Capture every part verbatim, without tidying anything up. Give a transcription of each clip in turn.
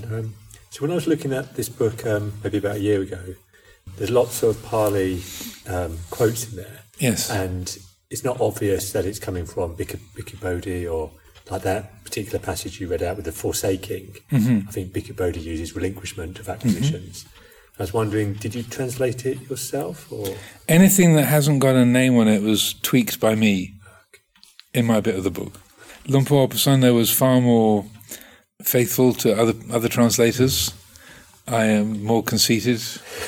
Um, so when I was looking at this book um, maybe about a year ago, there's lots of Pali um, quotes in there. Yes. And it's not obvious that it's coming from Bhikkhu, Bhikkhu Bodhi, or like that particular passage you read out with the forsaking. Mm-hmm. I think Bhikkhu Bodhi uses relinquishment of acquisitions. Mm-hmm. I was wondering, did you translate it yourself? Or anything that hasn't got a name on it was tweaked by me in my bit of the book. Luang Por Pasanno was far more faithful to other other translators. I am more conceited,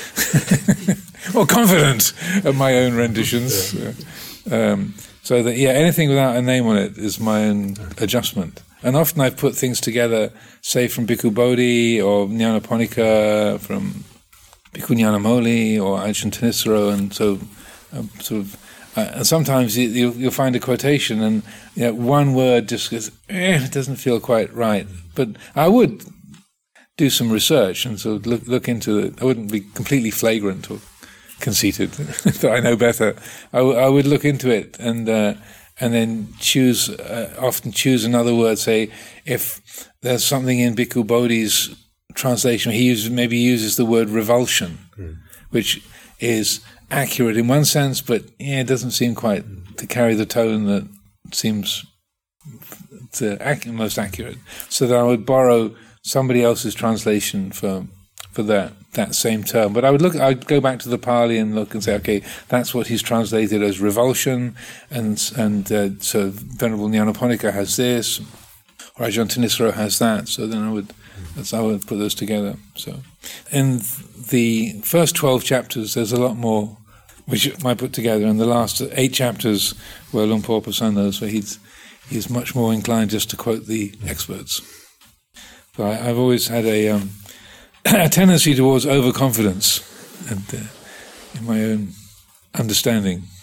more confident of my own renditions. Yeah. Um, so that, yeah, anything without a name on it is my own adjustment. And often I've put things together, say from Bhikkhu Bodhi or Nyanaponika, from Bhikkhu Nyanamoli or Ajahn Thanissaro, and so um, sort of. Uh, and sometimes you, you'll, you'll find a quotation, and you know, one word just goes, eh, it doesn't feel quite right. But I would do some research and sort of look look into it. I wouldn't be completely flagrant or conceited that I know better. I, w- I would look into it and uh, and then choose, uh, often choose another word. Say if there's something in Bhikkhu Bodhi's translation, he uses, maybe uses the word revulsion, mm. which is accurate in one sense, but yeah, it doesn't seem quite to carry the tone that seems to ac- most accurate. So that I would borrow somebody else's translation for for that that same term. But I would look, I'd go back to the Pali and look and say, okay, that's what he's translated as revulsion, and and uh, so Venerable Nyanaponika has this, or Ajahn Thanissaro has that. So then I would, that's how I would put those together. So in the first twelve chapters, there's a lot more which I put together, and the last eight chapters were Luang Por Pasanno, so he's he's much more inclined just to quote the experts. So I, I've always had a, um, a tendency towards overconfidence and uh, in my own understanding.